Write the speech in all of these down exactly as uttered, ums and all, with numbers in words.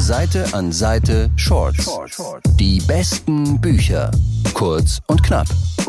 Seite an Seite Shorts. Die besten Bücher. Kurz und knapp.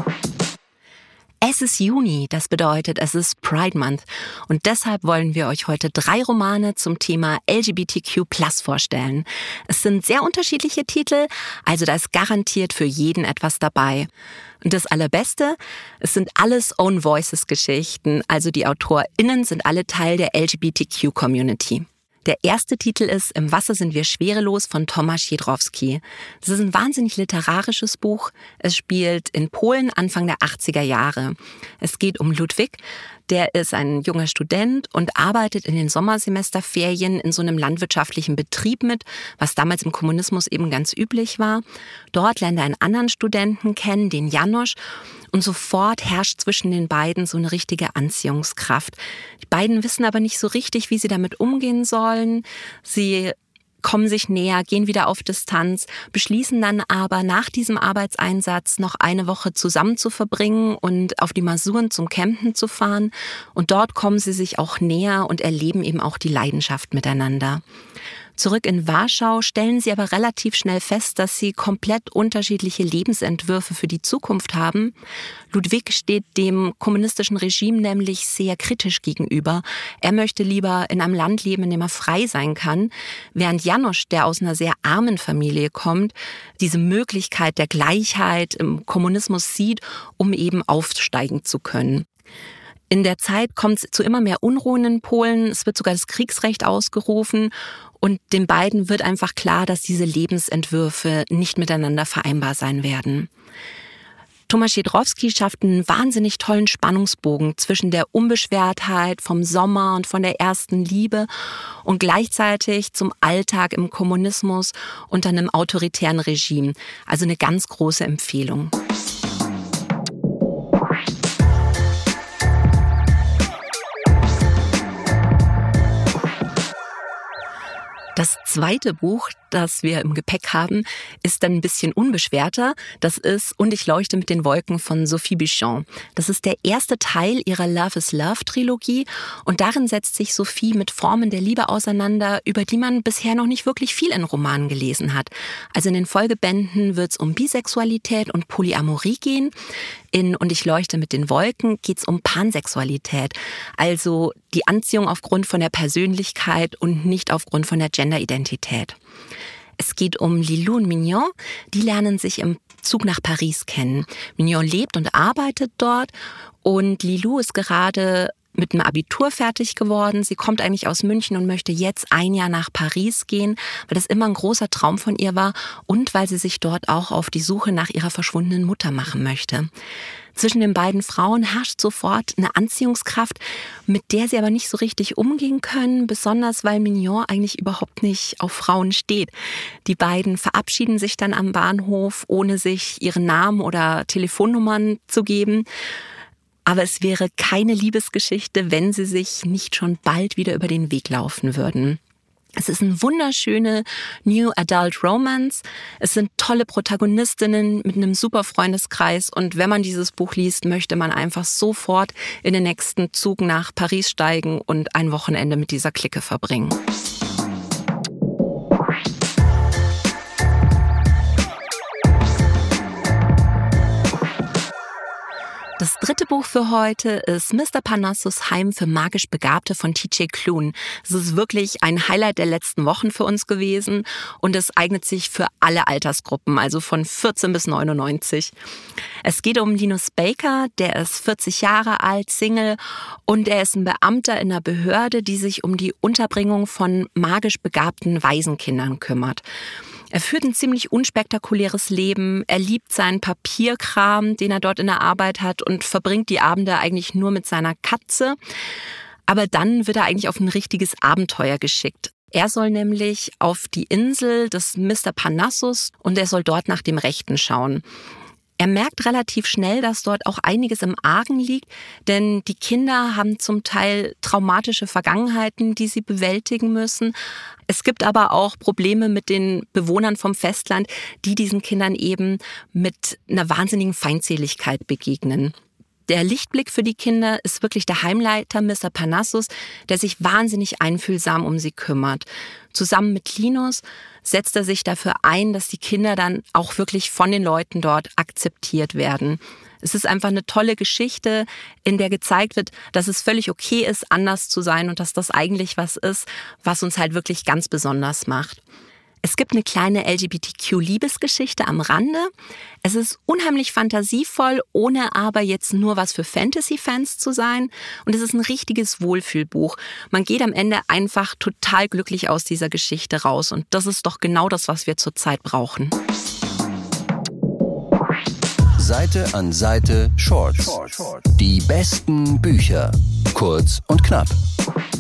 Es ist Juni, das bedeutet, es ist Pride Month. Und deshalb wollen wir euch heute drei Romane zum Thema L G B T Q plus vorstellen. Es sind sehr unterschiedliche Titel, also da ist garantiert für jeden etwas dabei. Und das Allerbeste, es sind alles Own Voices Geschichten, also die AutorInnen sind alle Teil der L G B T Q Community. Der erste Titel ist Im Wasser sind wir schwerelos von Tomasz Jedrowski. Das ist ein wahnsinnig literarisches Buch. Es spielt in Polen Anfang der achtziger Jahre. Es geht um Ludwik. Der ist ein junger Student und arbeitet in den Sommersemesterferien in so einem landwirtschaftlichen Betrieb mit, was damals im Kommunismus eben ganz üblich war. Dort lernt er einen anderen Studenten kennen, den Janosch. Und sofort herrscht zwischen den beiden so eine richtige Anziehungskraft. Die beiden wissen aber nicht so richtig, wie sie damit umgehen sollen. Sie kommen sich näher, gehen wieder auf Distanz, beschließen dann aber nach diesem Arbeitseinsatz noch eine Woche zusammen zu verbringen und auf die Masuren zum Campen zu fahren. Und dort kommen sie sich auch näher und erleben eben auch die Leidenschaft miteinander. Zurück in Warschau stellen sie aber relativ schnell fest, dass sie komplett unterschiedliche Lebensentwürfe für die Zukunft haben. Ludwik steht dem kommunistischen Regime nämlich sehr kritisch gegenüber. Er möchte lieber in einem Land leben, in dem er frei sein kann, während Janosch, der aus einer sehr armen Familie kommt, diese Möglichkeit der Gleichheit im Kommunismus sieht, um eben aufsteigen zu können. In der Zeit kommt es zu immer mehr Unruhen in Polen. Es wird sogar das Kriegsrecht ausgerufen. Und den beiden wird einfach klar, dass diese Lebensentwürfe nicht miteinander vereinbar sein werden. Tomasz Jedrowski schafft einen wahnsinnig tollen Spannungsbogen zwischen der Unbeschwertheit vom Sommer und von der ersten Liebe und gleichzeitig zum Alltag im Kommunismus unter einem autoritären Regime. Also eine ganz große Empfehlung. Das zweite Buch, das wir im Gepäck haben, ist dann ein bisschen unbeschwerter. Das ist Und ich leuchte mit den Wolken von Sophie Buchan. Das ist der erste Teil ihrer Love is Love Trilogie und darin setzt sich Sophie mit Formen der Liebe auseinander, über die man bisher noch nicht wirklich viel in Romanen gelesen hat. Also in den Folgebänden wird es um Bisexualität und Polyamorie gehen. In Und ich leuchte mit den Wolken geht es um Pansexualität, also die Anziehung aufgrund von der Persönlichkeit und nicht aufgrund von der Genderidentität. Es geht um Lilou und Mignon, die lernen sich im Zug nach Paris kennen. Mignon lebt und arbeitet dort und Lilou ist gerade mit dem Abitur fertig geworden. Sie kommt eigentlich aus München und möchte jetzt ein Jahr nach Paris gehen, weil das immer ein großer Traum von ihr war und weil sie sich dort auch auf die Suche nach ihrer verschwundenen Mutter machen möchte. Zwischen den beiden Frauen herrscht sofort eine Anziehungskraft, mit der sie aber nicht so richtig umgehen können, besonders weil Mignon eigentlich überhaupt nicht auf Frauen steht. Die beiden verabschieden sich dann am Bahnhof, ohne sich ihre Namen oder Telefonnummern zu geben. Aber es wäre keine Liebesgeschichte, wenn sie sich nicht schon bald wieder über den Weg laufen würden. Es ist eine wunderschöne New Adult Romance. Es sind tolle Protagonistinnen mit einem super Freundeskreis. Und wenn man dieses Buch liest, möchte man einfach sofort in den nächsten Zug nach Paris steigen und ein Wochenende mit dieser Clique verbringen. Das dritte Buch für heute ist Mister Parnassus Heim für magisch Begabte von T J Klune. Es ist wirklich ein Highlight der letzten Wochen für uns gewesen und es eignet sich für alle Altersgruppen, also von vierzehn bis neunundneunzig. Es geht um Linus Baker, der ist vierzig Jahre alt, Single und er ist ein Beamter in einer Behörde, die sich um die Unterbringung von magisch begabten Waisenkindern kümmert. Er führt ein ziemlich unspektakuläres Leben. Er liebt seinen Papierkram, den er dort in der Arbeit hat und verbringt die Abende eigentlich nur mit seiner Katze. Aber dann wird er eigentlich auf ein richtiges Abenteuer geschickt. Er soll nämlich auf die Insel des Mister Parnassus und er soll dort nach dem Rechten schauen. Er merkt relativ schnell, dass dort auch einiges im Argen liegt, denn die Kinder haben zum Teil traumatische Vergangenheiten, die sie bewältigen müssen. Es gibt aber auch Probleme mit den Bewohnern vom Festland, die diesen Kindern eben mit einer wahnsinnigen Feindseligkeit begegnen. Der Lichtblick für die Kinder ist wirklich der Heimleiter Mister Parnassus, der sich wahnsinnig einfühlsam um sie kümmert. Zusammen mit Linus setzt er sich dafür ein, dass die Kinder dann auch wirklich von den Leuten dort akzeptiert werden. Es ist einfach eine tolle Geschichte, in der gezeigt wird, dass es völlig okay ist, anders zu sein und dass das eigentlich was ist, was uns halt wirklich ganz besonders macht. Es gibt eine kleine L G B T Q-Liebesgeschichte am Rande. Es ist unheimlich fantasievoll, ohne aber jetzt nur was für Fantasy-Fans zu sein. Und es ist ein richtiges Wohlfühlbuch. Man geht am Ende einfach total glücklich aus dieser Geschichte raus. Und das ist doch genau das, was wir zurzeit brauchen. Seite an Seite Shorts. Die besten Bücher. Kurz und knapp.